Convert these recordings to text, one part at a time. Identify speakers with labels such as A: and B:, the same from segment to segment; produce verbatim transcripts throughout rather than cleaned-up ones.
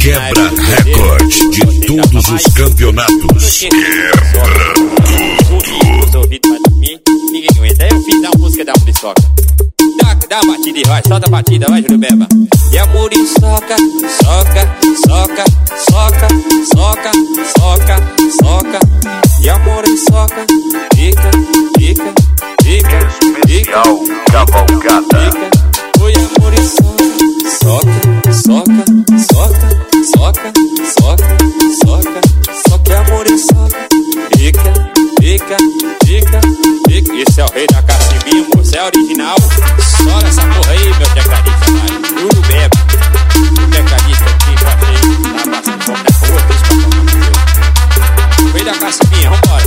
A: quebra recorde de todos os campeonatos. Quebra tudo.
B: Os ouvidos pra dormir, ninguém aguenta. Aí eu fiz da música da Muriçoca. Dá, dá a batida e vai, solta a batida, vai, Júlio Beba. E a Muriçoca, soca, soca, soca, soca, soca, soca. E a Muriçoca, fica, fica, fica,
A: Especial Cavalgada.
B: Oi, a Muriçoca, soca, soca, soca, soca, soca, soca, soca. E a Muriçoca, fica, fica, fica, fica. Esse é o rei da cacimbinha, moço, é original. Só essa porra aí, meu tecladista, vai. Júlio Beba, o tecladista aqui, pra frente, tá passando fome na rua, deixa pra tomar no seu. Rei da cacimbinha, vambora.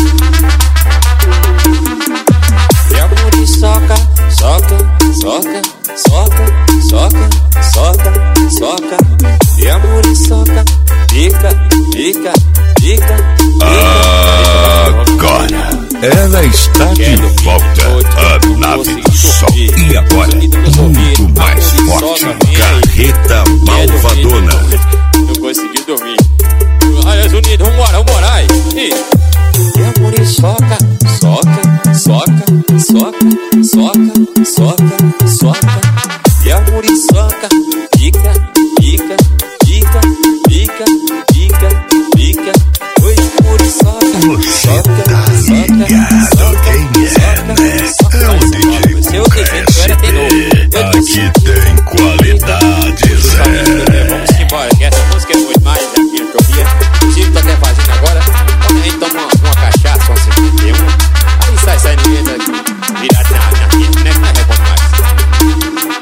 B: E a Muriçoca, soca, soca, soca, soca, soca, soca. E a Muriçoca, fica, fica, fica, fica.
A: Agora ela está de volta, a nave do sol. E agora, muito mais forte, Carreta Malvadona.
B: Não consegui dormir. Ai, Unidos, vambora, vambora, ai. E a Muriçoca, soca, soca, soca, soca, soca, soca. E a Muriçoca, fica, fica, fica, fica, fica, fica. Oi, Muriçoca,
A: Você tá ligado quem é, né? É o D J Cuca Aqui tem qualidade, Zé.
B: Vamos embora, que essa música é muito mais daquilo que eu via. O Chico tá até fazendo agora. Quando a gente toma uma, uma cachaça, uma cinquenta e um, aí sai, sai no meio daqui, virado na, na rede, né? Que não é bom mais.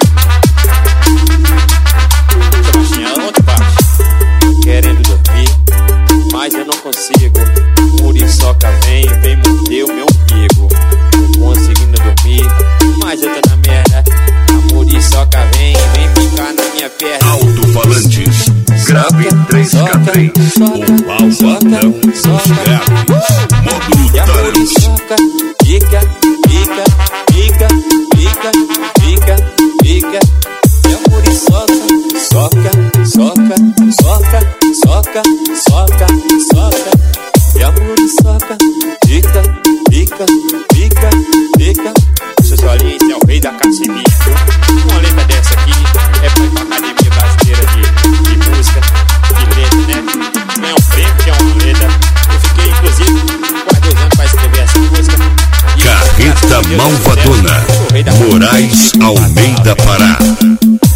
B: Deixa a baixinha, ontem baixo. Querendo dormir, mas eu não consigo. Muriçoca vem, vem morder o meu umbigo. Não conseguindo dormir, mas eu tô na merda. A Muriçoca vem, vem ficar na minha perna.
A: Alto-falantes, grave três K três, o malvadão dos graves, módulo
B: E a
A: Tarans.
B: Muriçoca fica, fica, fica, fica, fica, fica. E a Muriçoca soca, soca, soca, soca, soca, soca. E a Muriçoca fica, fica, fica, fica. Seu solinho, esse é o rei da cacimbinha. Uma letra dessa aqui é pra ir pra Academia Brasileira de, de Música, de Letra, né? Não é um prêmio, que é uma letra. Eu fiquei, inclusive, quase dois anos pra escrever essa música. E
A: Carreta Malvadona, Moraes Almeida Pará.